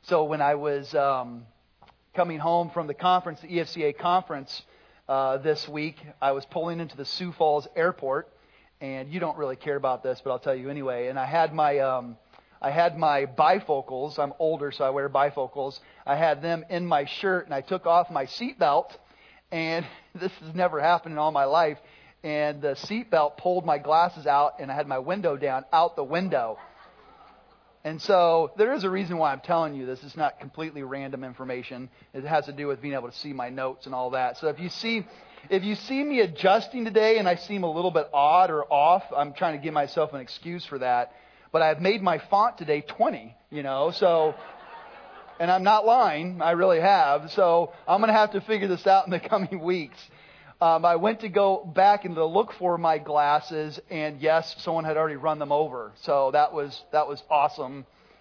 So when I was coming home from the conference, the EFCA conference this week, I was pulling into the Sioux Falls Airport, and you don't really care about this, but I'll tell you anyway. And I had my bifocals. I'm older, so I wear bifocals. I had them in my shirt, and I took off my seatbelt, and this has never happened in all my life. And the seatbelt pulled my glasses out, and I had my window down out the window. And so there is a reason why I'm telling you this. It's not completely random information. It has to do with being able to see my notes and all that. So if you see me adjusting today and I seem a little bit odd or off, I'm trying to give myself an excuse for that. But I've made my font today 20, so, and I'm not lying. I really have. So I'm going to have to figure this out in the coming weeks. I went to go back and to look for my glasses, and yes, someone had already run them over. So that was awesome.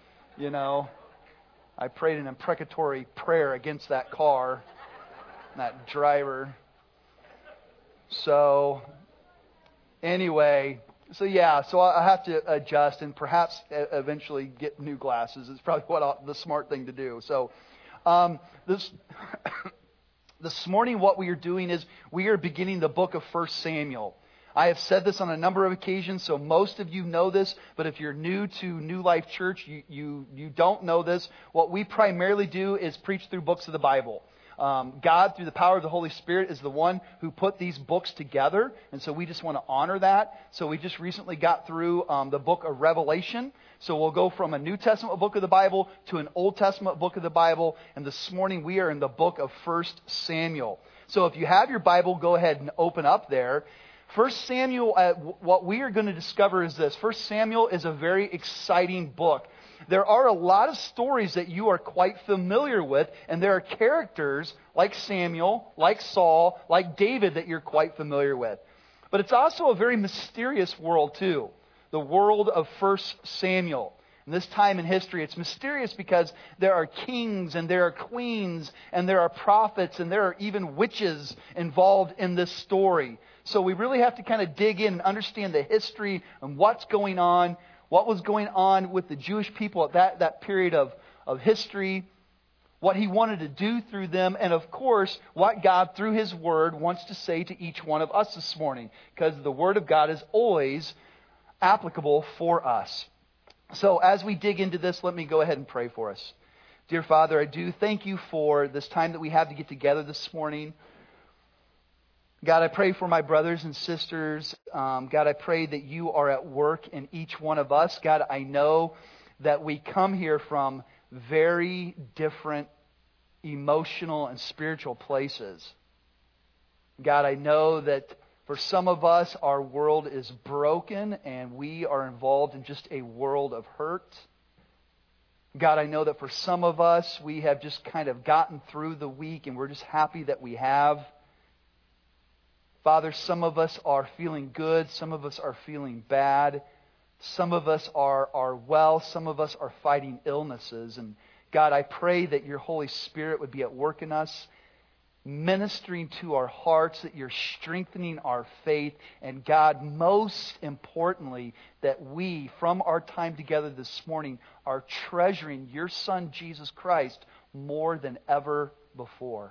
I prayed an imprecatory prayer against that car, that driver. So anyway, so I have to adjust and perhaps eventually get new glasses. It's probably the smart thing to do. So This morning, what we are doing is we are beginning the book of 1 Samuel. I have said this on a number of occasions, so most of you know this, but if you're new to New Life Church, you don't know this. What we primarily do is preach through books of the Bible. God, through the power of the Holy Spirit, is the one who put these books together, and so we just want to honor that. So we just recently got through the book of Revelation. So we'll go from a New Testament book of the Bible to an Old Testament book of the Bible, and this morning we are in the book of 1 Samuel. So if you have your Bible, go ahead and open up there. 1 Samuel, what we are going to discover is this. 1 Samuel is a very exciting book. There are a lot of stories that you are quite familiar with, and there are characters like Samuel, like Saul, like David that you're quite familiar with. But it's also a very mysterious world too, the world of 1 Samuel. In this time in history, it's mysterious because there are kings and there are queens and there are prophets and there are even witches involved in this story. So we really have to kind of dig in and understand the history and what's going on. What was going on with the Jewish people at that period of history, what He wanted to do through them, and of course, what God, through His Word, wants to say to each one of us this morning, because the Word of God is always applicable for us. So as we dig into this, let me go ahead and pray for us. Dear Father, I do thank You for this time that we have to get together this morning. God, I pray for my brothers and sisters. God, I pray that You are at work in each one of us. God, I know that we come here from very different emotional and spiritual places. God, I know that for some of us, our world is broken and we are involved in just a world of hurt. God, I know that for some of us, we have just kind of gotten through the week and we're just happy that we have. Father, some of us are feeling good. Some of us are feeling bad. Some of us are well. Some of us are fighting illnesses. And God, I pray that Your Holy Spirit would be at work in us, ministering to our hearts, that You're strengthening our faith. And God, most importantly, that we, from our time together this morning, are treasuring Your Son, Jesus Christ, more than ever before.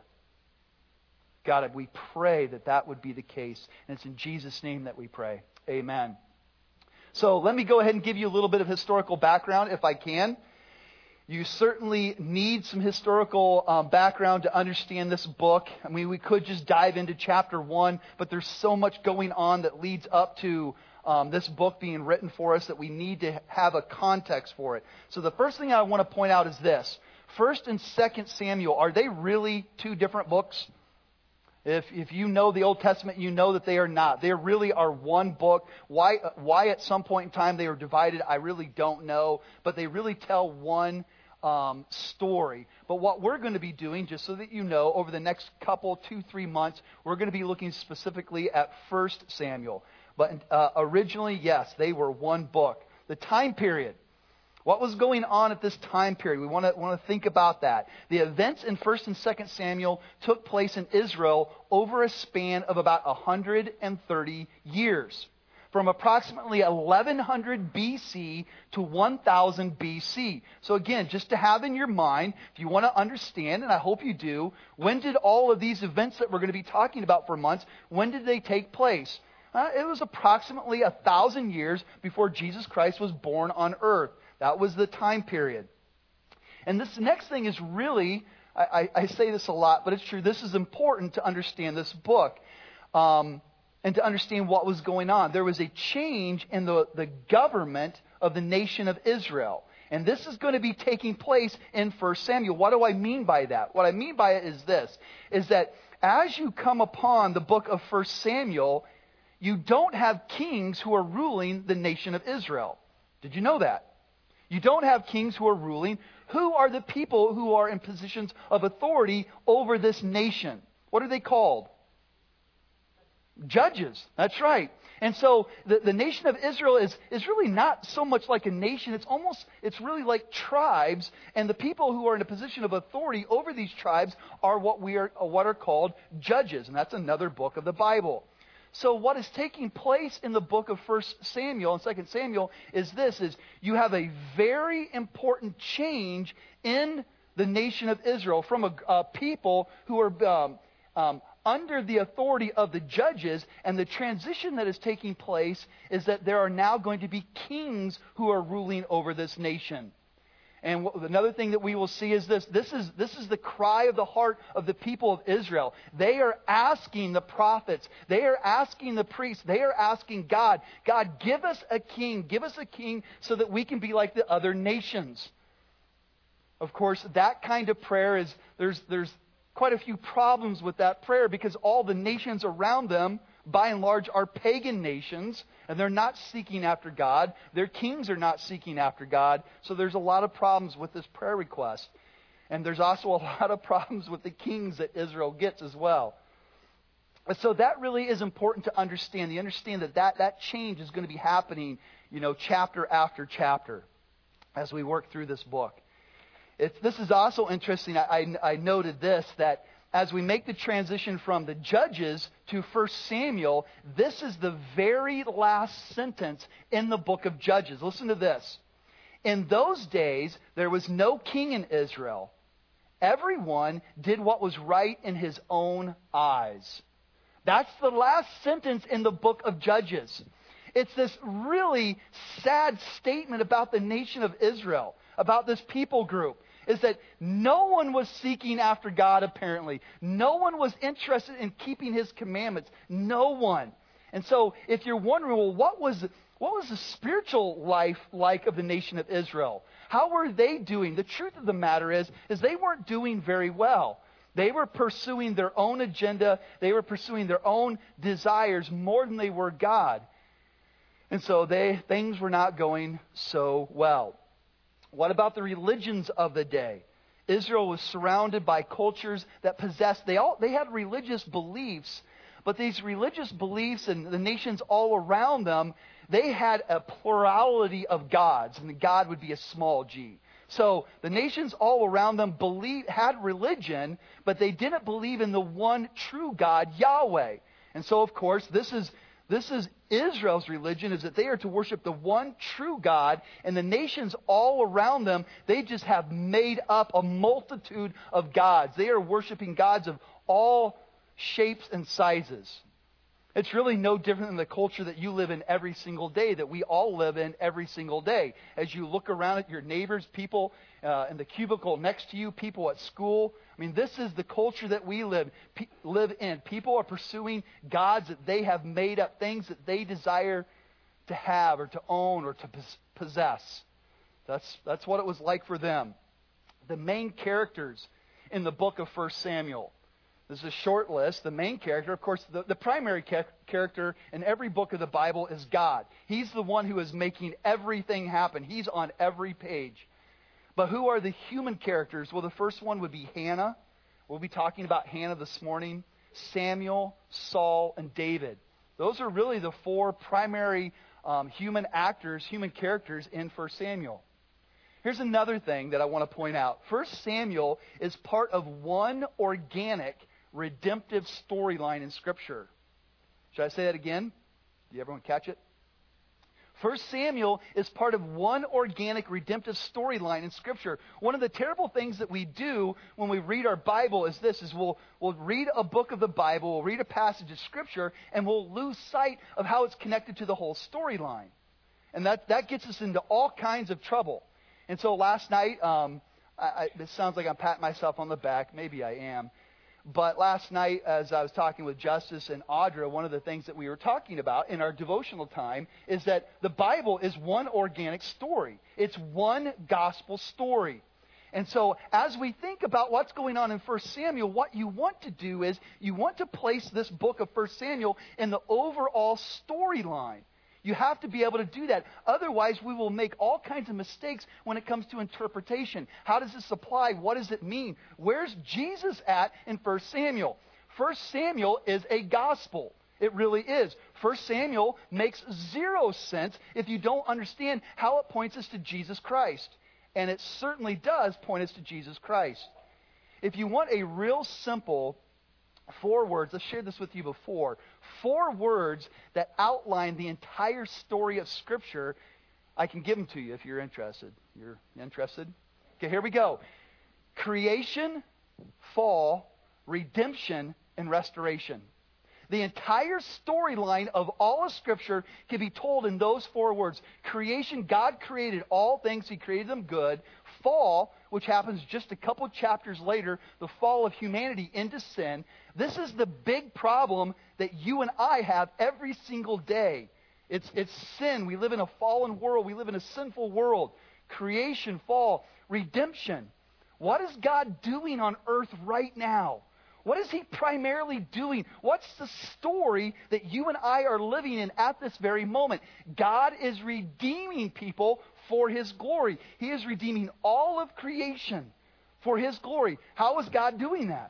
God, we pray that that would be the case. And it's in Jesus' name that we pray. Amen. So let me go ahead and give you a little bit of historical background if I can. You certainly need some historical background to understand this book. I mean, we could just dive into chapter 1, but there's so much going on that leads up to this book being written for us that we need to have a context for it. So the first thing I want to point out is this. 1st and 2nd Samuel, are they really two different books? If you know the Old Testament, you know that they are not. They really are one book. Why at some point in time they were divided, I really don't know. But they really tell one story. But what we're going to be doing, just so that you know, over the next 2-3 months, we're going to be looking specifically at 1 Samuel. But originally, yes, they were one book. The time period. What was going on at this time period? We want to think about that. The events in 1st and 2nd Samuel took place in Israel over a span of about 130 years. from approximately 1100 BC to 1000 BC. So again, just to have in your mind, if you want to understand, and I hope you do, when did all of these events that we're going to be talking about for months, when did they take place? It was approximately 1,000 years before Jesus Christ was born on earth. That was the time period. And this next thing is really, I say this a lot, but it's true. This is important to understand this book. And to understand what was going on. There was a change in the government of the nation of Israel. And this is going to be taking place in 1 Samuel. What do I mean by that? What I mean by it is this, is that as you come upon the book of 1 Samuel, you don't have kings who are ruling the nation of Israel. Did you know that? You don't have kings who are ruling. Who are the people who are in positions of authority over this nation? What are they called? Judges. That's right. And so the nation of Israel is really not so much like a nation. It's really like tribes. And the people who are in a position of authority over these tribes are what are called judges. And that's another book of the Bible. So what is taking place in the book of 1 Samuel and 2 Samuel is you have a very important change in the nation of Israel from a people who are under the authority of the judges, and the transition that is taking place is that there are now going to be kings who are ruling over this nation. And another thing that we will see is this is the cry of the heart of the people of Israel. They are asking the prophets, they are asking the priests, they are asking God, give us a king so that we can be like the other nations. Of course, that kind of prayer is, there's quite a few problems with that prayer because all the nations around them, by and large, are pagan nations, and they're not seeking after God. Their kings are not seeking after God. So there's a lot of problems with this prayer request. And there's also a lot of problems with the kings that Israel gets as well. So that really is important to understand. You understand that change is going to be happening, chapter after chapter as we work through this book. This is also interesting. I noted this, that as we make the transition from the Judges to 1 Samuel, this is the very last sentence in the book of Judges. Listen to this. In those days, there was no king in Israel. Everyone did what was right in his own eyes. That's the last sentence in the book of Judges. It's this really sad statement about the nation of Israel, about this people group. Is that no one was seeking after God, apparently. No one was interested in keeping His commandments. No one. And so, if you're wondering, well, what was the spiritual life like of the nation of Israel? How were they doing? The truth of the matter is they weren't doing very well. They were pursuing their own agenda. They were pursuing their own desires more than they were God. And so things were not going so well. What about the religions of the day? Israel was surrounded by cultures that possessed, they had religious beliefs, but these religious beliefs and the nations all around them, they had a plurality of gods, and the God would be a small g. So the nations all around them had religion, but they didn't believe in the one true God, Yahweh. And so, of course, this is Israel's religion, is that they are to worship the one true God, and the nations all around them, they just have made up a multitude of gods. They are worshiping gods of all shapes and sizes. It's really no different than the culture that you live in every single day, that we all live in every single day. As you look around at your neighbors, people in the cubicle next to you, people at school. I mean, this is the culture that we live in. People are pursuing gods that they have made up, things that they desire to have or to own or to possess. That's what it was like for them. The main characters in the book of 1 Samuel. This is a short list. The main character, of course, the primary character in every book of the Bible is God. He's the one who is making everything happen. He's on every page. But who are the human characters? Well, the first one would be Hannah. We'll be talking about Hannah this morning. Samuel, Saul, and David. Those are really the four primary human characters in 1 Samuel. Here's another thing that I want to point out. 1 Samuel is part of one organic redemptive storyline in Scripture. Should I say that again? Did everyone catch it? First Samuel is part of one organic redemptive storyline in Scripture. One of the terrible things that we do when we read our Bible is this, is we'll read a book of the Bible, we'll read a passage of Scripture, and we'll lose sight of how it's connected to the whole storyline. And that gets us into all kinds of trouble. And so last night, this sounds like I'm patting myself on the back. Maybe I am. But last night, as I was talking with Justice and Audra, one of the things that we were talking about in our devotional time is that the Bible is one organic story. It's one gospel story. And so as we think about what's going on in 1 Samuel, what you want to do is you want to place this book of 1 Samuel in the overall storyline. You have to be able to do that. Otherwise, we will make all kinds of mistakes when it comes to interpretation. How does this apply? What does it mean? Where's Jesus at in 1 Samuel? 1 Samuel is a gospel. It really is. 1 Samuel makes zero sense if you don't understand how it points us to Jesus Christ. And it certainly does point us to Jesus Christ. If you want a real simple 4 words, I've shared this with you before, 4 words that outline the entire story of Scripture, I can give them to you if you're interested. You're interested? Okay, here we go. Creation, fall, redemption, and restoration. The entire storyline of all of Scripture can be told in those 4 words. Creation, God created all things. He created them good. Fall, which happens just a couple chapters later, the fall of humanity into sin. This is the big problem that you and I have every single day. It's sin. We live in a fallen world. We live in a sinful world. Creation, fall, redemption. What is God doing on earth right now? What is He primarily doing? What's the story that you and I are living in at this very moment? God is redeeming people for His glory. He is redeeming all of creation for His glory. How is God doing that?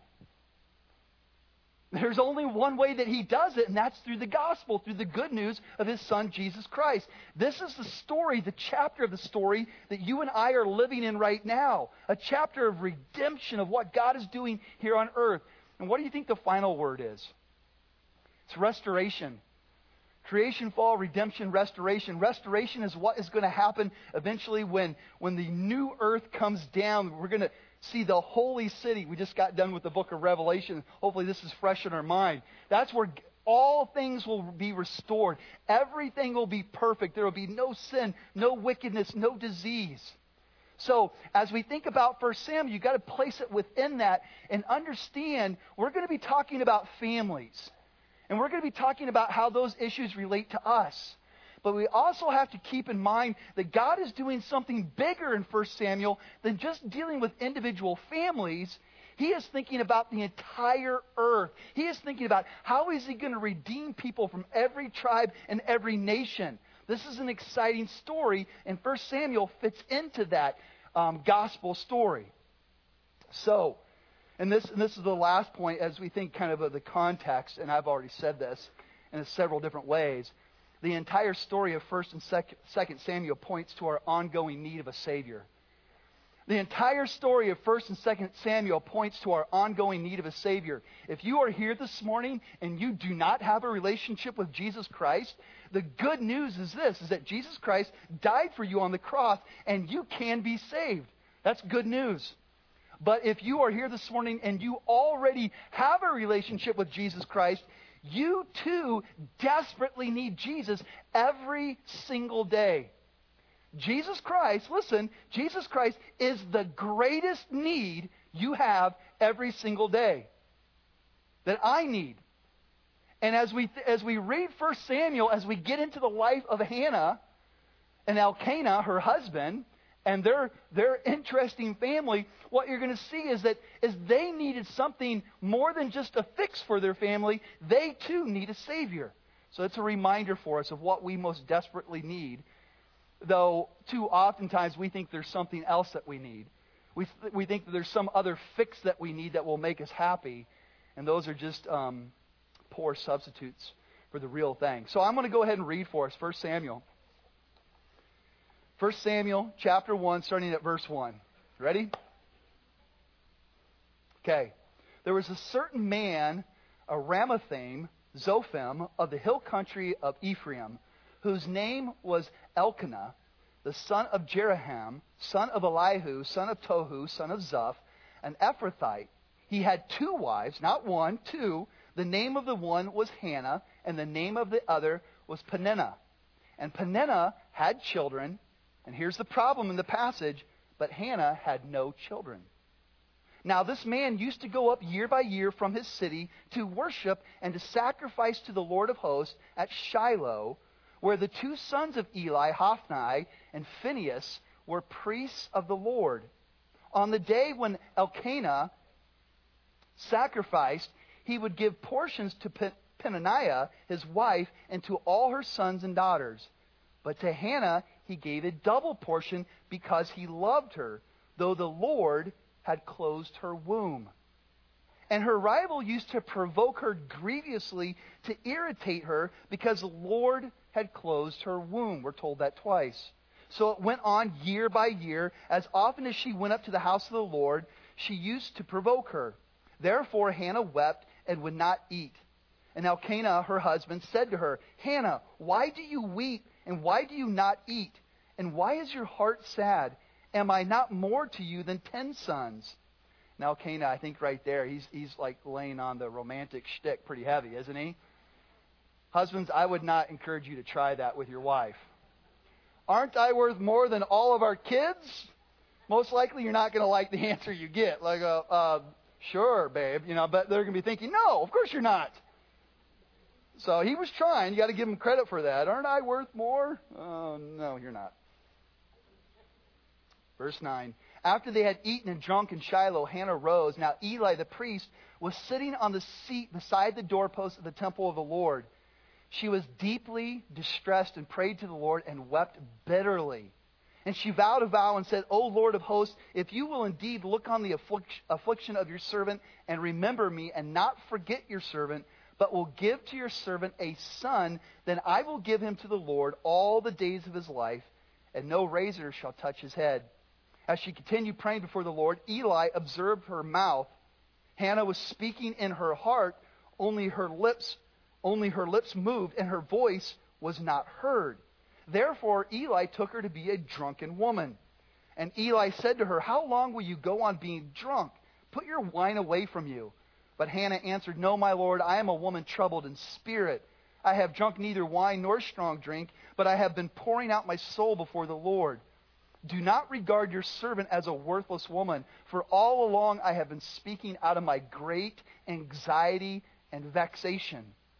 There's only one way that He does it, and that's through the gospel, through the good news of His Son, Jesus Christ. This is the story, the chapter of the story that you and I are living in right now. A chapter of redemption of what God is doing here on earth. And what do you think the final word is? It's restoration. Creation, fall, redemption, restoration. Restoration is what is going to happen eventually when the new earth comes down. We're going to see the holy city. We just got done with the book of Revelation. Hopefully this is fresh in our mind. That's where all things will be restored. Everything will be perfect. There will be no sin, no wickedness, no disease. So, as we think about 1 Samuel, you've got to place it within that and understand we're going to be talking about families. And we're going to be talking about how those issues relate to us. But we also have to keep in mind that God is doing something bigger in 1 Samuel than just dealing with individual families. He is thinking about the entire earth. He is thinking about how is He going to redeem people from every tribe and every nation. This is an exciting story, and 1 Samuel fits into that gospel story. So, and this is the last point as we think kind of the context, and I've already said this in several different ways. The entire story of 1 and 2 Samuel points to our ongoing need of a Savior. The entire story of 1 and 2 Samuel points to our ongoing need of a Savior. If you are here this morning and you do not have a relationship with Jesus Christ, the good news is this, is that Jesus Christ died for you on the cross and you can be saved. That's good news. But if you are here this morning and you already have a relationship with Jesus Christ, you too desperately need Jesus every single day. Jesus Christ, listen, Jesus Christ is the greatest need you have every single day. That I need. And as we read 1 Samuel, as we get into the life of Hannah and Elkanah, her husband, and their interesting family, what you're going to see is that as they needed something more than just a fix for their family, they too need a Savior. So it's a reminder for us of what we most desperately need. Though too oftentimes we think there's something else that we need. We think that there's some other fix that we need that will make us happy. And those are just poor substitutes for the real thing. So I'm going to go ahead and read for us 1 Samuel. 1 Samuel chapter 1 starting at verse 1. Ready? Okay. There was a certain man, a Ramathaim, Zophim, of the hill country of Ephraim, whose name was Elkanah, the son of Jeraham, son of Elihu, son of Tohu, son of Zuph, an Ephrathite. He had 2 wives, not 1, 2. The name of the one was Hannah, and the name of the other was Peninnah. And Peninnah had children, and here's the problem in the passage, but Hannah had no children. Now this man used to go up year by year from his city to worship and to sacrifice to the Lord of hosts at Shiloh, where the 2 sons of Eli, Hophni and Phinehas, were priests of the Lord. On the day when Elkanah sacrificed, he would give portions to Peninnah, his wife, and to all her sons and daughters. But to Hannah he gave a double portion because he loved her, though the Lord had closed her womb. And her rival used to provoke her grievously to irritate her because the Lord had closed her womb. We're told that twice. So it went on year by year. As often as she went up to the house of the Lord, she used to provoke her. Therefore Hannah wept and would not eat. And Elkanah, her husband, said to her, Hannah, why do you weep, and why do you not eat? And why is your heart sad? Am I not more to you than 10 sons? Now Elkanah, I think right there, he's like laying on the romantic shtick pretty heavy, isn't he? Husbands, I would not encourage you to try that with your wife. Aren't I worth more than all of our kids? Most likely you're not going to like the answer you get. Like, sure, babe, but they're going to be thinking, no, of course you're not. So he was trying. You got to give him credit for that. Aren't I worth more? Oh, no, you're not. Verse 9. After they had eaten and drunk in Shiloh, Hannah rose. Now Eli the priest was sitting on the seat beside the doorpost of the temple of the Lord. She was deeply distressed and prayed to the Lord and wept bitterly. And she vowed a vow and said, O Lord of hosts, if you will indeed look on the affliction of your servant and remember me and not forget your servant, but will give to your servant a son, then I will give him to the Lord all the days of his life, and no razor shall touch his head. As she continued praying before the Lord, Eli observed her mouth. Hannah was speaking in her heart, only her lips moved, and her voice was not heard. Therefore Eli took her to be a drunken woman. And Eli said to her, How long will you go on being drunk? Put your wine away from you. But Hannah answered, No, my Lord, I am a woman troubled in spirit. I have drunk neither wine nor strong drink, but I have been pouring out my soul before the Lord. Do not regard your servant as a worthless woman, for all along I have been speaking out of my great anxiety and vexation.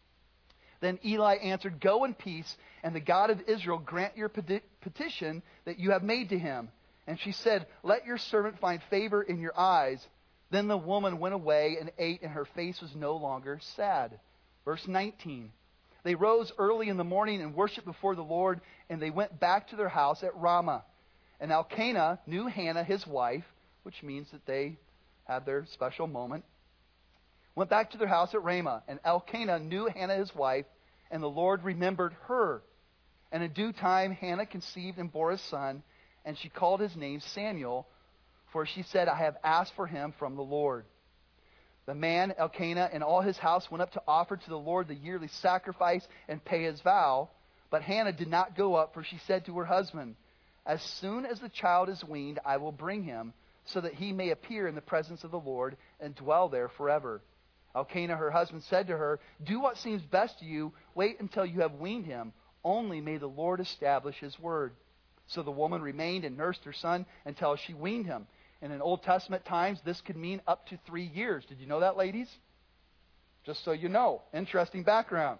Then Eli answered, Go in peace, and the God of Israel grant your petition that you have made to him. And she said, Let your servant find favor in your eyes. Then the woman went away and ate, and her face was no longer sad. Verse 19. They rose early in the morning and worshipped before the Lord, and they went back to their house at Ramah. And Elkanah knew Hannah, his wife, which means that they had their special moment, went back to their house at Ramah. And Elkanah knew Hannah, his wife, and the Lord remembered her. And in due time Hannah conceived and bore a son, and she called his name Samuel, for she said, I have asked for him from the Lord. The man, Elkanah, and all his house went up to offer to the Lord the yearly sacrifice and pay his vow. But Hannah did not go up, for she said to her husband, As soon as the child is weaned, I will bring him, so that he may appear in the presence of the Lord and dwell there forever. Elkanah, her husband, said to her, Do what seems best to you. Wait until you have weaned him. Only may the Lord establish his word. So the woman remained and nursed her son until she weaned him. And in Old Testament times, this could mean up to 3 years. Did you know that, ladies? Just so you know. Interesting background.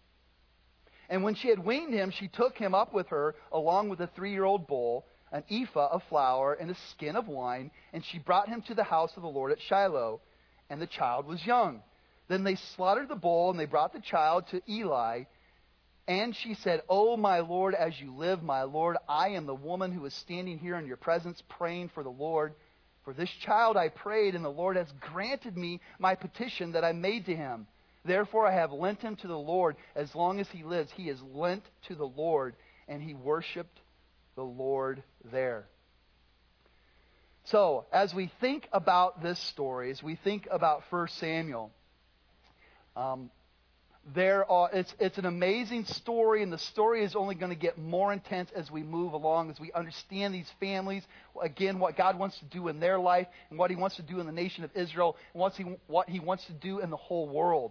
And when she had weaned him, she took him up with her, along with a 3-year-old bull, an ephah of flour, and a skin of wine, and she brought him to the house of the Lord at Shiloh. And the child was young. Then they slaughtered the bull, and they brought the child to Eli. And she said, Oh, my Lord, as you live, my Lord, I am the woman who is standing here in your presence praying for the Lord. For this child I prayed, and the Lord has granted me my petition that I made to him. Therefore I have lent him to the Lord. As long as he lives, he is lent to the Lord. And he worshipped the Lord there. So, as we think about this story, as we think about 1 Samuel, It's an amazing story, and the story is only going to get more intense as we move along, as we understand these families, again, what God wants to do in their life, and what He wants to do in the nation of Israel, and what He wants to do in the whole world.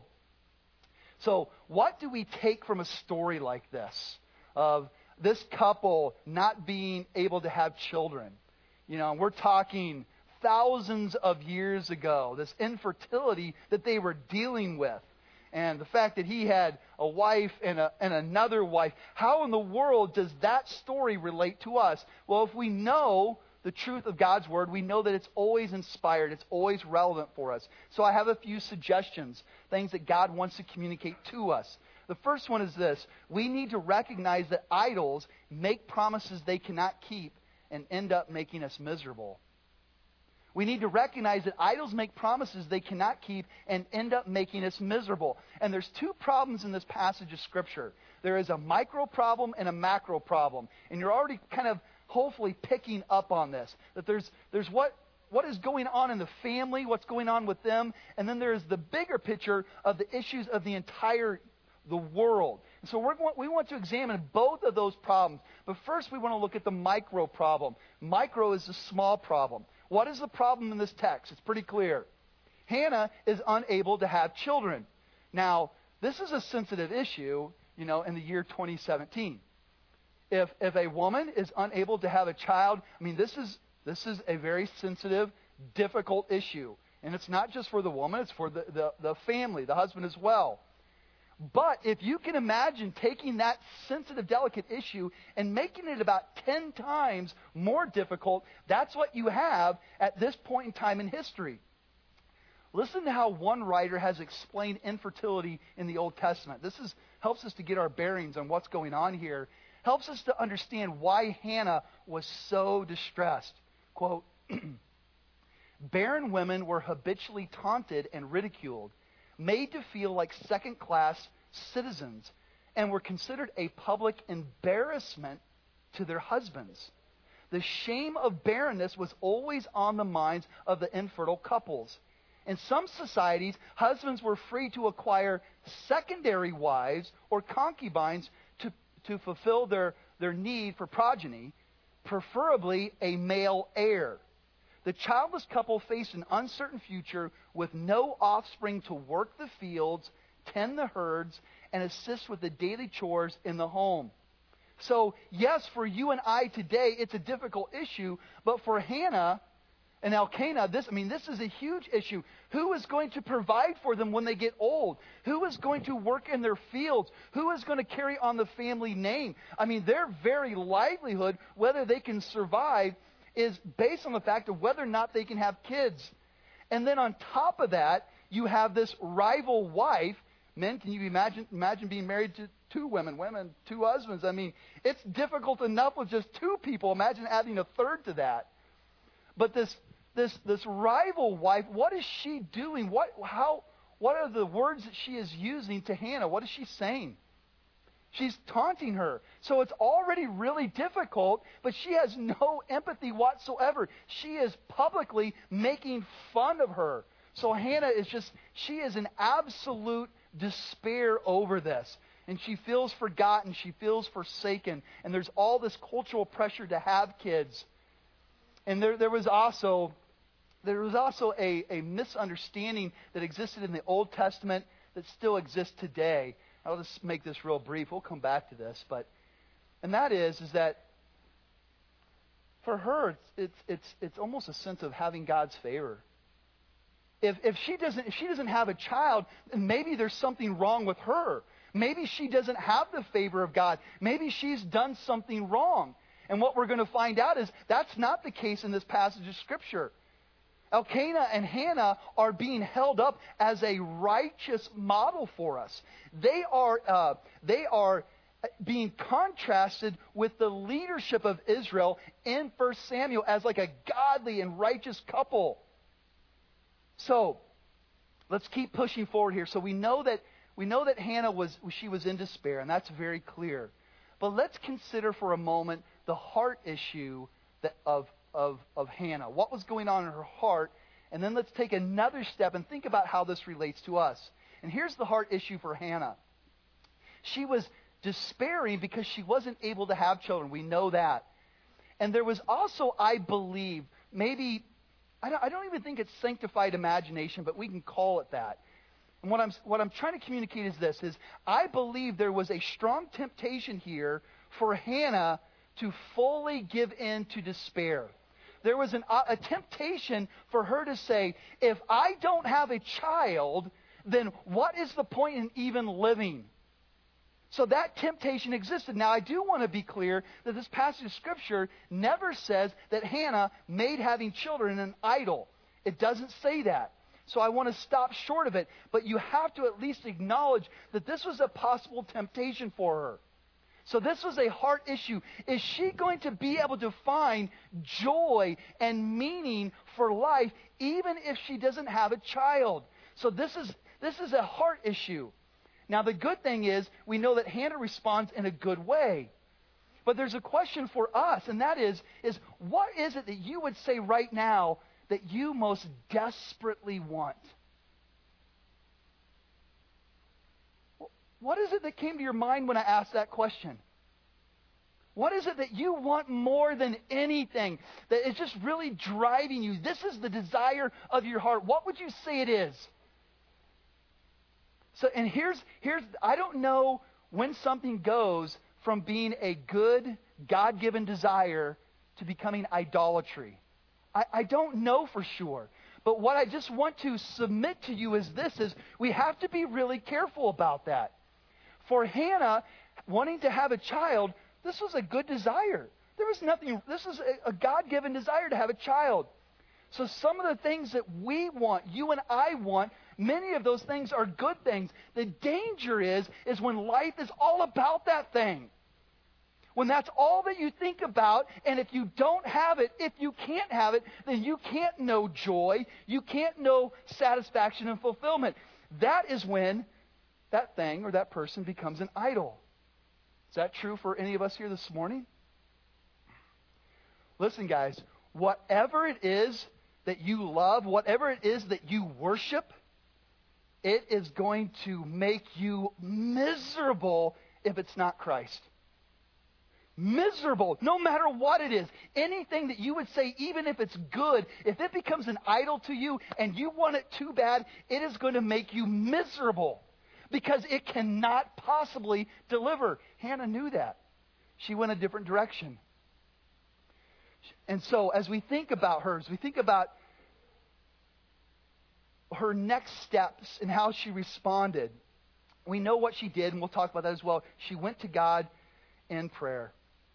So, what do we take from a story like this, of this couple not being able to have children? You know, we're talking thousands of years ago, this infertility that they were dealing with. And the fact that he had a wife and another wife. How in the world does that story relate to us? Well, if we know the truth of God's Word, we know that it's always inspired. It's always relevant for us. So I have a few suggestions, things that God wants to communicate to us. The first one is this. We need to recognize that idols make promises they cannot keep and end up making us miserable. We need to recognize that idols make promises they cannot keep and end up making us miserable. And there's two problems in this passage of Scripture. There is a micro problem and a macro problem. And you're already kind of hopefully picking up on this. That there's what is going on in the family, what's going on with them, and then there's the bigger picture of the issues of the world. And so we want to examine both of those problems. But first we want to look at the micro problem. Micro is the small problem. What is the problem in this text? It's pretty clear. Hannah is unable to have children. Now, this is a sensitive issue, in the year 2017. If a woman is unable to have a child, this is a very sensitive, difficult issue. And it's not just for the woman, it's for the family, the husband as well. But if you can imagine taking that sensitive, delicate issue and making it about 10 times more difficult, that's what you have at this point in time in history. Listen to how one writer has explained infertility in the Old Testament. This helps us to get our bearings on what's going on here. Helps us to understand why Hannah was so distressed. Quote, barren women were habitually taunted and ridiculed, made to feel like second-class citizens, and were considered a public embarrassment to their husbands. The shame of barrenness was always on the minds of the infertile couples. In some societies, husbands were free to acquire secondary wives or concubines to fulfill their need for progeny, preferably a male heir. The childless couple faced an uncertain future with no offspring to work the fields, tend the herds, and assist with the daily chores in the home. So, yes, for you and I today, it's a difficult issue, but for Hannah and Elkanah, this is a huge issue. Who is going to provide for them when they get old? Who is going to work in their fields? Who is going to carry on the family name? Their very livelihood, whether they can survive, is based on the fact of whether or not they can have kids. And then on top of that, you have this rival wife. Men, can you imagine being married to two women, two husbands? It's difficult enough with just two people. Imagine adding a third to that. But this rival wife, what is she doing? What are the words that she is using to Hannah? What is she saying? She's taunting her. So it's already really difficult, but she has no empathy whatsoever. She is publicly making fun of her. So Hannah she is in absolute despair over this. And she feels forgotten. She feels forsaken. And there's all this cultural pressure to have kids. And there was also a misunderstanding that existed in the Old Testament that still exists today. I'll just make this real brief. We'll come back to this, and that is that for her it's almost a sense of having God's favor. If she doesn't have a child, then maybe there's something wrong with her. Maybe she doesn't have the favor of God. Maybe she's done something wrong. And what we're going to find out is that's not the case in this passage of Scripture. Elkanah and Hannah are being held up as a righteous model for us. They are being contrasted with the leadership of Israel in 1 Samuel as like a godly and righteous couple. So, let's keep pushing forward here. So we know that Hannah was in despair, and that's very clear. But let's consider for a moment the heart issue of Hannah. What was going on in her heart? And then let's take another step and think about how this relates to us. And here's the heart issue for Hannah. She was despairing because she wasn't able to have children. We know that. And there was also, I believe, maybe, I don't even think it's sanctified imagination, but we can call it that. And what I'm trying to communicate is this, is I believe there was a strong temptation here for Hannah to fully give in to despair. There was a temptation for her to say, if I don't have a child, then what is the point in even living? So that temptation existed. Now, I do want to be clear that this passage of Scripture never says that Hannah made having children an idol. It doesn't say that. So I want to stop short of it. But you have to at least acknowledge that this was a possible temptation for her. So this was a heart issue. Is she going to be able to find joy and meaning for life even if she doesn't have a child? So this is a heart issue. Now, the good thing is we know that Hannah responds in a good way. But there's a question for us, and that is what is it that you would say right now that you most desperately want? What is it that came to your mind when I asked that question? What is it that you want more than anything that is just really driving you? This is the desire of your heart. What would you say it is? So, and here's I don't know when something goes from being a good, God-given desire to becoming idolatry. I don't know for sure. But what I just want to submit to you is this, is we have to be really careful about that. For Hannah, wanting to have a child, this was a good desire. There was nothing, this is a God-given desire to have a child. So some of the things that we want, you and I want, many of those things are good things. The danger is when life is all about that thing. When that's all that you think about, and if you don't have it, if you can't have it, then you can't know joy. You can't know satisfaction and fulfillment. That is when that thing or that person becomes an idol. Is that true for any of us here this morning? Listen, guys, whatever it is that you love, whatever it is that you worship, it is going to make you miserable if it's not Christ. Miserable, no matter what it is. Anything that you would say, even if it's good, if it becomes an idol to you and you want it too bad, it is going to make you miserable because it cannot possibly deliver. Hannah knew that. She went a different direction. And so as we think about her, as we think about her next steps and how she responded, we know what she did, and we'll talk about that as well. She went to God in prayer.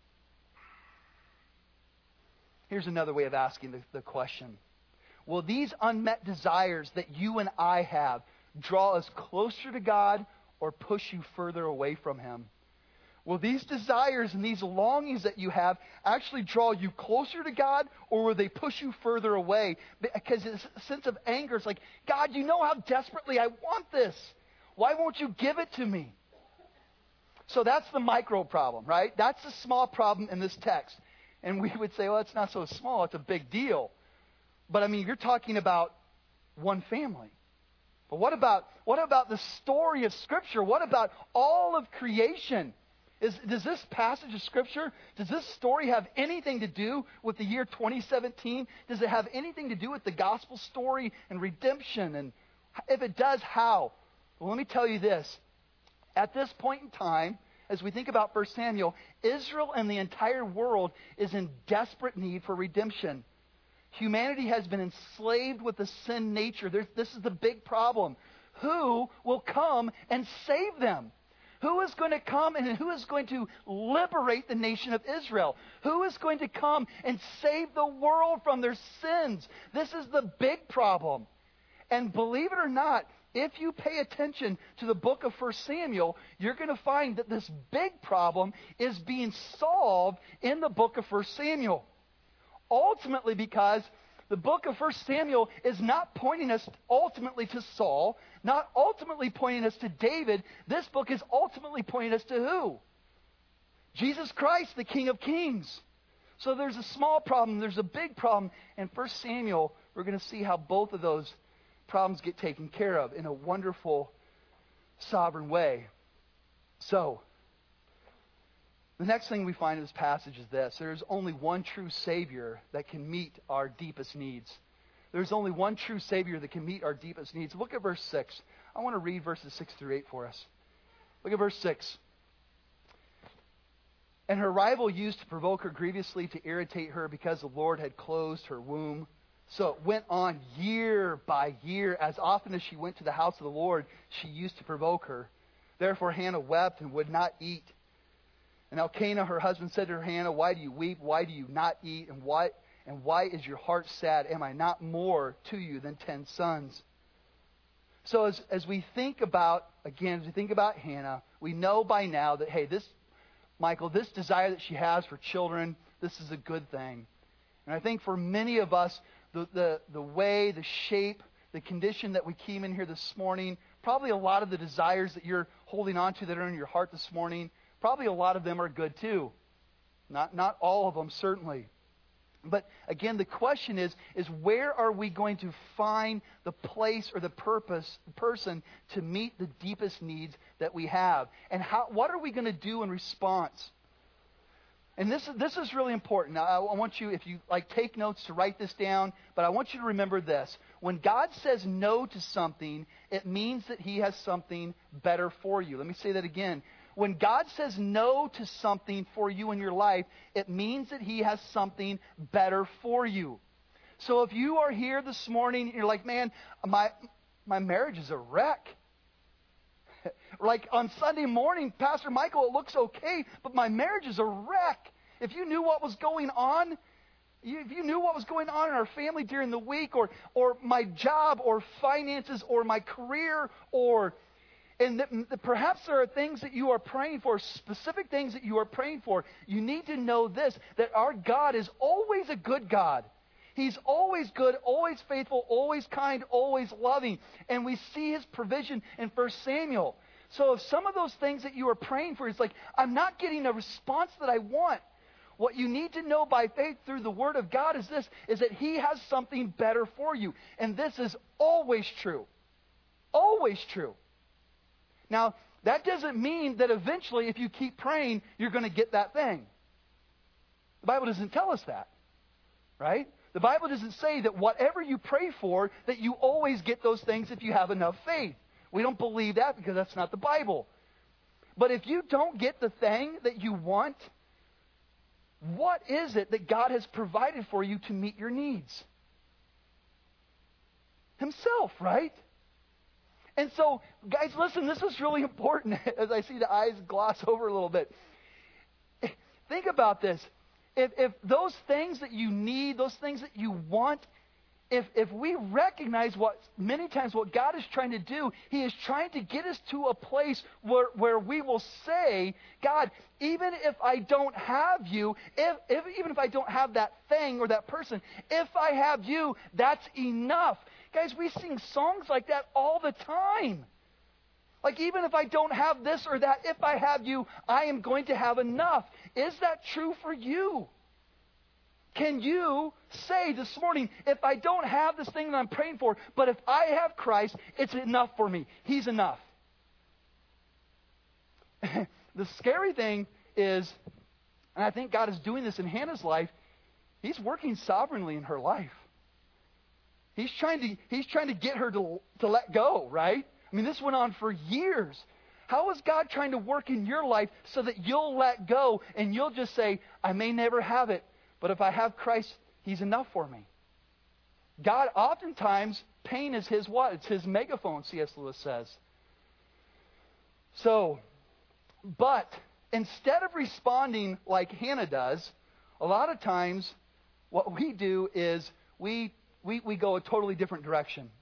Here's another way of asking the question. Will these unmet desires that you and I have draw us closer to God or push you further away from Him? Will these desires and these longings that you have actually draw you closer to God, or will they push you further away? Because it's a sense of anger. It's like, God, you know how desperately I want this. Why won't you give it to me? So that's the micro problem, right? That's the small problem in this text. And we would say, well, it's not so small. It's a big deal. But I mean, you're talking about one family. But what about the story of Scripture? What about all of creation? Does this passage of Scripture, does this story have anything to do with the year 2017? Does it have anything to do with the gospel story and redemption? And if it does, how? Well, let me tell you this. At this point in time, as we think about 1 Samuel, Israel and the entire world is in desperate need for redemption. Humanity has been enslaved with the sin nature. This is the big problem. Who will come and save them? Who is going to come and who is going to liberate the nation of Israel? Who is going to come and save the world from their sins? This is the big problem. And believe it or not, if you pay attention to the book of 1 Samuel, you're going to find that this big problem is being solved in the book of 1 Samuel. Ultimately, because the book of 1 Samuel is not pointing us ultimately to Saul, not ultimately pointing us to David. This book is ultimately pointing us to who? Jesus Christ, the King of Kings. So there's a small problem, there's a big problem. In 1 Samuel, we're going to see how both of those problems get taken care of in a wonderful, sovereign way. So, the next thing we find in this passage is this. There's only one true Savior that can meet our deepest needs. There's only one true Savior that can meet our deepest needs. Look at verse 6. I want to read verses 6 through 8 for us. Look at verse 6. And her rival used to provoke her grievously to irritate her because the Lord had closed her womb. So it went on year by year. As often as she went to the house of the Lord, she used to provoke her. Therefore Hannah wept and would not eat. And Elkanah, her husband, said to her, Hannah, why do you weep? Why do you not eat? And why is your heart sad? Am I not more to you than 10 sons? So as we think about, again, as we think about Hannah, we know by now that, hey, this desire that she has for children, this is a good thing. And I think for many of us, the way, the shape, the condition that we came in here this morning, probably a lot of the desires that you're holding on to that are in your heart this morning, probably a lot of them are good too. Not all of them, certainly. But again, the question is where are we going to find the place or the person to meet the deepest needs that we have? And what are we going to do in response? And this is really important. Now, I want you, if you take notes, to write this down. But I want you to remember this. When God says no to something, it means that He has something better for you. Let me say that again. When God says no to something for you in your life, it means that He has something better for you. So if you are here this morning and you're like, man, my marriage is a wreck. Like on Sunday morning, Pastor Michael, it looks okay, but my marriage is a wreck. If you knew what was going on, if you knew what was going on in our family during the week, or my job, or finances, or my career, and perhaps there are things that you are praying for, specific things that you are praying for. You need to know this, that our God is always a good God. He's always good, always faithful, always kind, always loving. And we see His provision in 1 Samuel. So if some of those things that you are praying for, it's like, I'm not getting a response that I want. What you need to know by faith through the Word of God is this, is that He has something better for you. And this is always true. Always true. Now, that doesn't mean that eventually, if you keep praying, you're going to get that thing. The Bible doesn't tell us that, right? The Bible doesn't say that whatever you pray for, that you always get those things if you have enough faith. We don't believe that because that's not the Bible. But if you don't get the thing that you want, what is it that God has provided for you to meet your needs? Himself, right? And so, guys, listen, this is really important as I see the eyes gloss over a little bit. Think about this. If those things that you need, those things that you want, if we recognize many times what God is trying to do, He is trying to get us to a place where we will say, God, even if I don't have you, even if I don't have that thing or that person, if I have you, that's enough. Guys, we sing songs like that all the time. Like, even if I don't have this or that, if I have you, I am going to have enough. Is that true for you? Can you say this morning, if I don't have this thing that I'm praying for, but if I have Christ, it's enough for me. He's enough. The scary thing is, and I think God is doing this in Hannah's life, He's working sovereignly in her life. He's trying to get her to let go, right? I mean, this went on for years. How is God trying to work in your life so that you'll let go and you'll just say, I may never have it, but if I have Christ, He's enough for me? God, oftentimes, pain is His what? It's His megaphone, C.S. Lewis says. So, but instead of responding like Hannah does, a lot of times what we do is we go a totally different direction.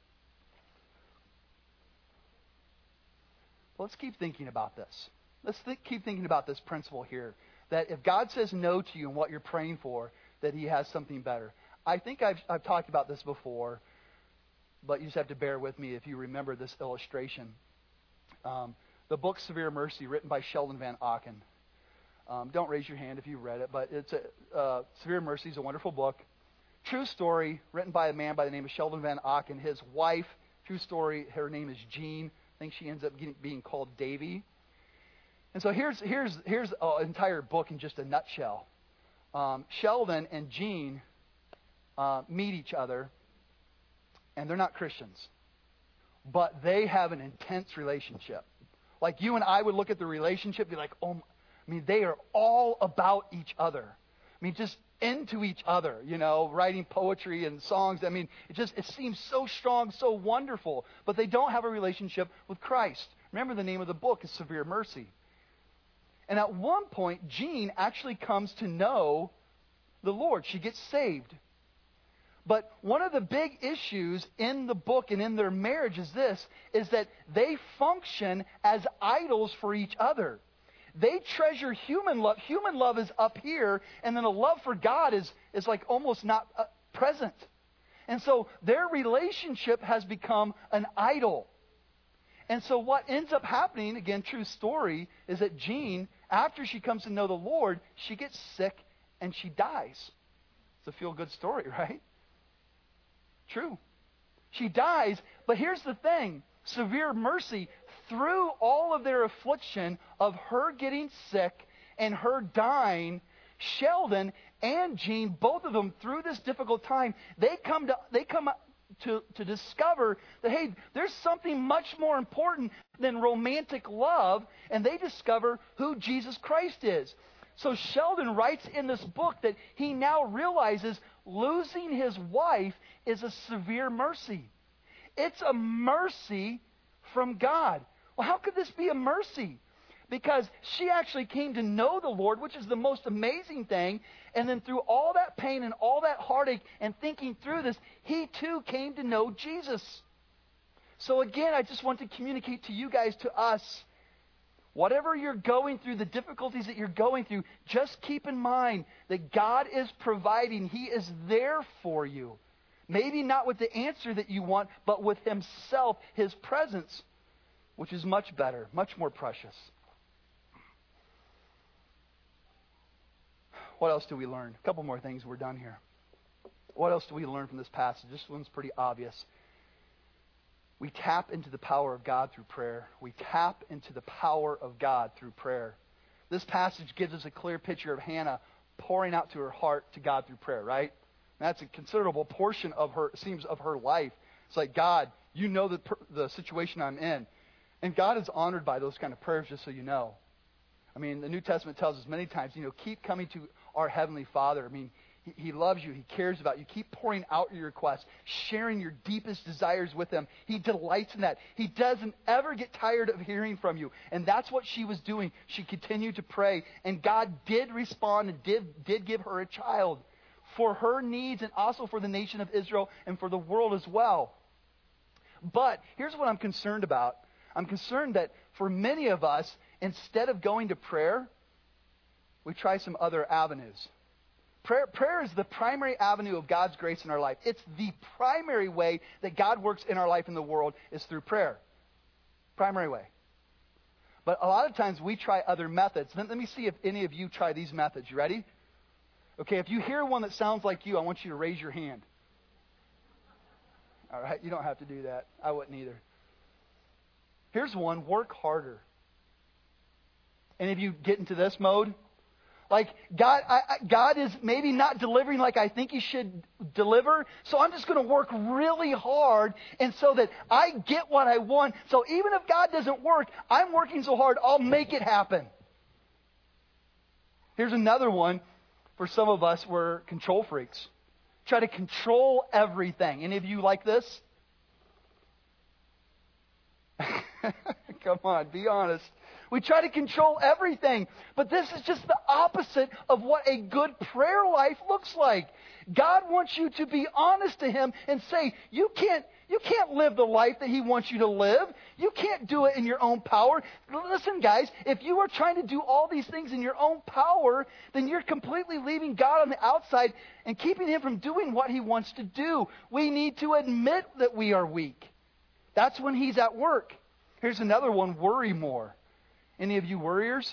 Let's keep thinking about this. Let's keep thinking about this principle here. That if God says no to you in what you're praying for, that He has something better. I think I've talked about this before, but you just have to bear with me if you remember this illustration. The book Severe Mercy, written by Sheldon Van Auken. Don't raise your hand if you've read it, but it's Severe Mercy is a wonderful book. True story, written by a man by the name of Sheldon Van Auken. His wife, true story, her name is Jean. I think she ends up being called Davy. And so here's an entire book in just a nutshell. Sheldon and Jean meet each other, and they're not Christians, but they have an intense relationship. Like you and I would look at the relationship and be like, oh, I mean, they are all about each other. I mean, just into each other, writing poetry and songs. I mean, it seems so strong, so wonderful, but they don't have a relationship with Christ. Remember, the name of the book is Severe Mercy. And at one point, Jean actually comes to know the Lord. She gets saved. But one of the big issues in the book and in their marriage is that they function as idols for each other. They treasure human love. Human love is up here, and then a love for God is like almost not present. And so their relationship has become an idol. And so what ends up happening, again, true story, is that Jean, after she comes to know the Lord, she gets sick and she dies. It's a feel-good story, right? True. She dies, but here's the thing. Severe Mercy, through all of their affliction of her getting sick and her dying, Sheldon and Jean, both of them, through this difficult time, they come to discover that, hey, there's something much more important than romantic love, and they discover who Jesus Christ is. So Sheldon writes in this book that he now realizes losing his wife is a severe mercy. It's a mercy from God. Well, how could this be a mercy? Because she actually came to know the Lord, which is the most amazing thing. And then through all that pain and all that heartache and thinking through this, he too came to know Jesus. So again, I just want to communicate to you guys, to us, whatever you're going through, the difficulties that you're going through, just keep in mind that God is providing. He is there for you. Maybe not with the answer that you want, but with Himself, His presence, which is much better, much more precious. What else do we learn? A couple more things, we're done here. What else do we learn from this passage? This one's pretty obvious. We tap into the power of God through prayer. We tap into the power of God through prayer. This passage gives us a clear picture of Hannah pouring out to her heart to God through prayer, right? And that's a considerable portion of her, it seems, of her life. It's like, God, you know the situation I'm in. And God is honored by those kind of prayers, just so you know. I mean, the New Testament tells us many times, keep coming to our Heavenly Father. I mean, He loves you. He cares about you. Keep pouring out your requests, sharing your deepest desires with Him. He delights in that. He doesn't ever get tired of hearing from you. And that's what she was doing. She continued to pray. And God did respond and did give her a child for her needs and also for the nation of Israel and for the world as well. But here's what I'm concerned about. I'm concerned that for many of us, instead of going to prayer, we try some other avenues. Prayer is the primary avenue of God's grace in our life. It's the primary way that God works in our life in the world is through prayer. Primary way. But a lot of times we try other methods. Let me see if any of you try these methods. You ready? Okay, if you hear one that sounds like you, I want you to raise your hand. All right, you don't have to do that. I wouldn't either. Here's one, work harder. Any of you get into this mode? Like, God is maybe not delivering like I think He should deliver, so I'm just going to work really hard and so that I get what I want. So even if God doesn't work, I'm working so hard, I'll make it happen. Here's another one for some of us, we're control freaks. Try to control everything. Any of you like this? Come on, be honest. We try to control everything. But this is just the opposite of what a good prayer life looks like. God wants you to be honest to Him and say, you can't live the life that He wants you to live. You can't do it in your own power. Listen, guys, if you are trying to do all these things in your own power, then you're completely leaving God on the outside and keeping Him from doing what He wants to do. We need to admit that we are weak. That's when He's at work. Here's another one, worry more. Any of you worriers?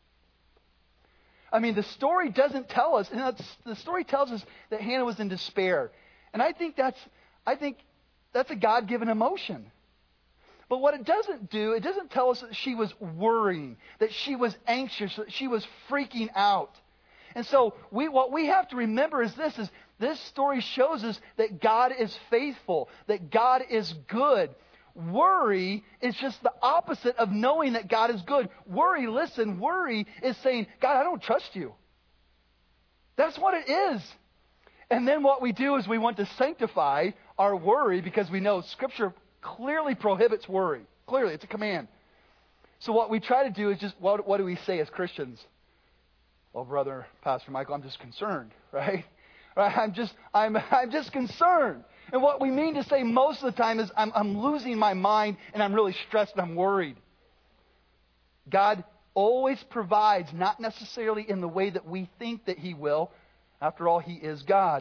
I mean, the story doesn't tell us, and the story tells us that Hannah was in despair. And I think that's a God-given emotion. But what it doesn't do, it doesn't tell us that she was worrying, that she was anxious, that she was freaking out. And so what we have to remember is this story shows us that God is faithful, that God is good. Worry is just the opposite of knowing that God is good. Worry is saying, God, I don't trust you. That's what it is. And then what we do is we want to sanctify our worry because we know Scripture clearly prohibits worry. Clearly, it's a command. So what we try to do is just, what do we say as Christians? Well, brother, Pastor Michael, I'm just concerned, right? I'm just concerned. And what we mean to say most of the time is I'm losing my mind and I'm really stressed and I'm worried. God always provides, not necessarily in the way that we think that He will. After all, He is God.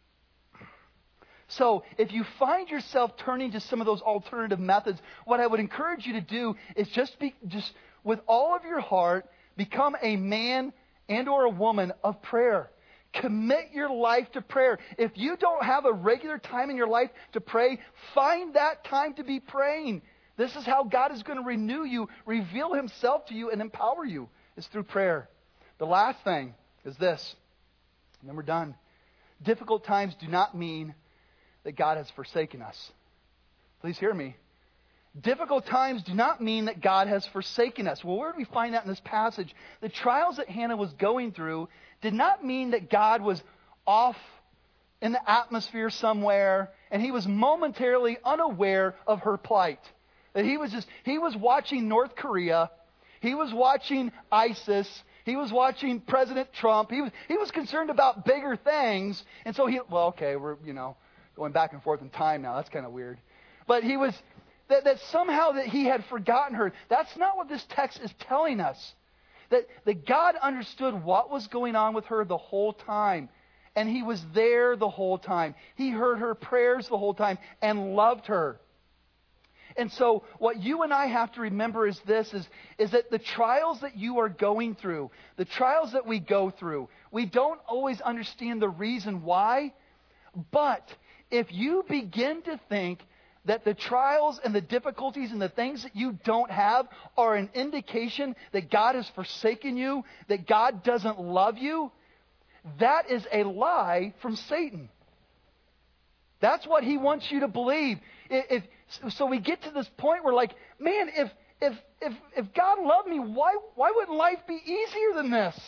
So if you find yourself turning to some of those alternative methods, what I would encourage you to do is just with all of your heart, become a man and or a woman of prayer. Commit your life to prayer. If you don't have a regular time in your life to pray, find that time to be praying. This is how God is going to renew you, reveal Himself to you, and empower you. It's through prayer. The last thing is this, and then we're done. Difficult times do not mean that God has forsaken us. Please hear me. Difficult times do not mean that God has forsaken us. Well, where do we find that in this passage? The trials that Hannah was going through did not mean that God was off in the atmosphere somewhere and He was momentarily unaware of her plight. That He was watching North Korea. He was watching ISIS. He was watching President Trump. He was concerned about bigger things. And so we're, going back and forth in time now. That's kind of weird. But he was, that somehow that he had forgotten her. That's not what this text is telling us. That God understood what was going on with her the whole time. And He was there the whole time. He heard her prayers the whole time and loved her. And so what you and I have to remember is this, is that the trials that you are going through, the trials that we go through, we don't always understand the reason why. But if you begin to think that the trials and the difficulties and the things that you don't have are an indication that God has forsaken you, that God doesn't love you, that is a lie from Satan. That's what he wants you to believe. So we get to this point where man, if God loved me, why wouldn't life be easier than this?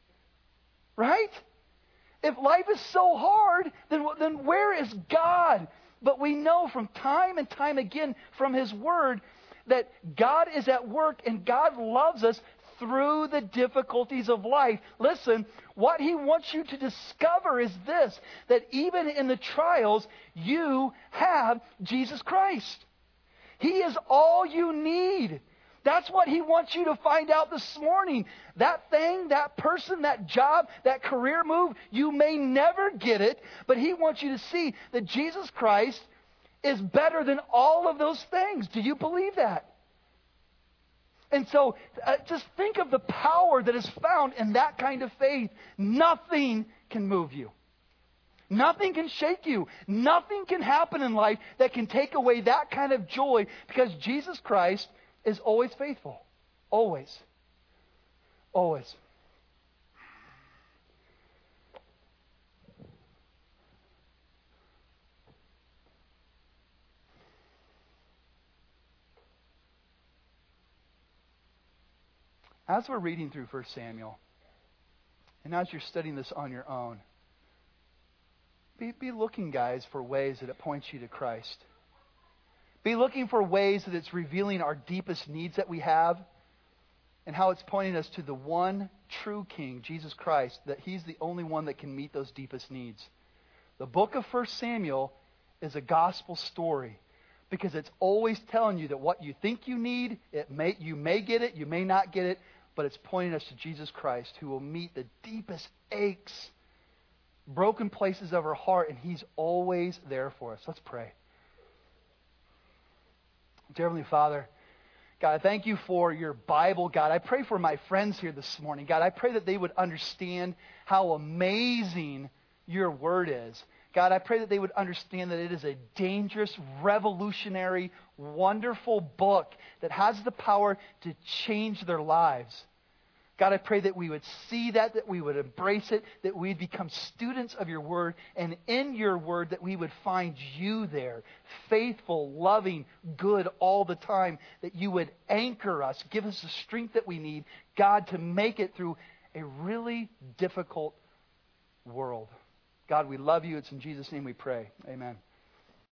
Right? If life is so hard, then where is God? But we know from time and time again from His Word that God is at work and God loves us through the difficulties of life. Listen, what He wants you to discover is this, that even in the trials, you have Jesus Christ. He is all you need. That's what He wants you to find out this morning. That thing, that person, that job, that career move, you may never get it, but He wants you to see that Jesus Christ is better than all of those things. Do you believe that? And so just think of the power that is found in that kind of faith. Nothing can move you. Nothing can shake you. Nothing can happen in life that can take away that kind of joy, because Jesus Christ is always faithful. Always. Always. As we're reading through 1 Samuel, and as you're studying this on your own, be looking, guys, for ways that it points you to Christ. Be looking for ways that it's revealing our deepest needs that we have, and how it's pointing us to the one true King, Jesus Christ, that He's the only one that can meet those deepest needs. The book of 1 Samuel is a gospel story, because it's always telling you that what you think you need, you may get it, you may not get it, but it's pointing us to Jesus Christ, who will meet the deepest aches, broken places of our heart, and He's always there for us. Let's pray. Dear Heavenly Father, God, I thank You for Your Bible. God, I pray for my friends here this morning. God, I pray that they would understand how amazing Your Word is. God, I pray that they would understand that it is a dangerous, revolutionary, wonderful book that has the power to change their lives. God, I pray that we would see that we would embrace it, that we'd become students of your word, and in your word that we would find you there, faithful, loving, good all the time, that you would anchor us, give us the strength that we need, God, to make it through a really difficult world. God, we love you. It's in Jesus' name we pray. Amen.